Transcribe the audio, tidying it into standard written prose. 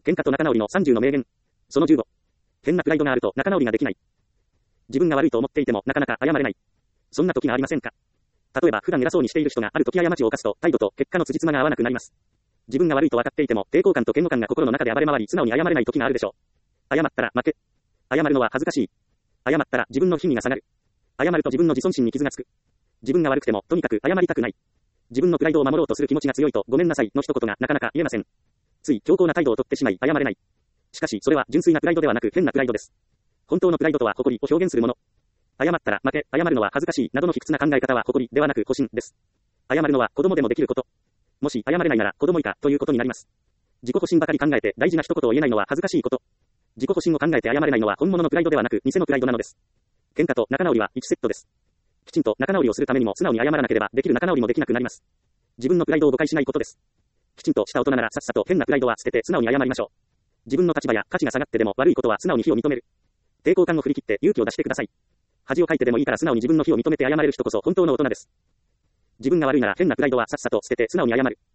喧嘩と仲直りの30の名言。その15。変なプライドがあると仲直りができない。自分が悪いと思っていてもなかなか謝れない。そんな時がありませんか？例えば普段偉そうにしている人がある時過ちを犯すと態度と結果の辻褄が合わなくなります。自分が悪いと分かっていても抵抗感と嫌悪感が心の中で暴れ回り素直に謝れない時があるでしょう。謝ったら負け。謝るのは恥ずかしい。謝ったら自分の品位が下がる。謝ると自分の自尊心に傷がつく。自分が悪くてもとにかく謝りたくない。自分のプライドを守ろうとする気持ちが強いとごめんなさいの一言がなかなか言えません。つい強硬な態度をとってしまい謝れない。しかしそれは純粋なプライドではなく変なプライドです。本当のプライドとは誇りを表現するもの。謝ったら負け、謝るのは恥ずかしいなどの卑屈な考え方は誇りではなく保身です。謝るのは子供でもできること。もし謝れないなら子供以下ということになります。自己保身ばかり考えて大事な一言を言えないのは恥ずかしいこと。自己保身を考えて謝れないのは本物のプライドではなく偽のプライドなのです。喧嘩と仲直りは1セットです。きちんと仲直りをするためにも素直に謝らなければできる仲直りもできなくなります。自分のプライドを誤解しないことです。きちんとした大人ならさっさと変なプライドは捨てて素直に謝りましょう。自分の立場や価値が下がってでも悪いことは素直に非を認める。抵抗感を振り切って勇気を出してください。恥をかいてでもいいから素直に自分の非を認めて謝れる人こそ本当の大人です。自分が悪いなら変なプライドはさっさと捨てて素直に謝る。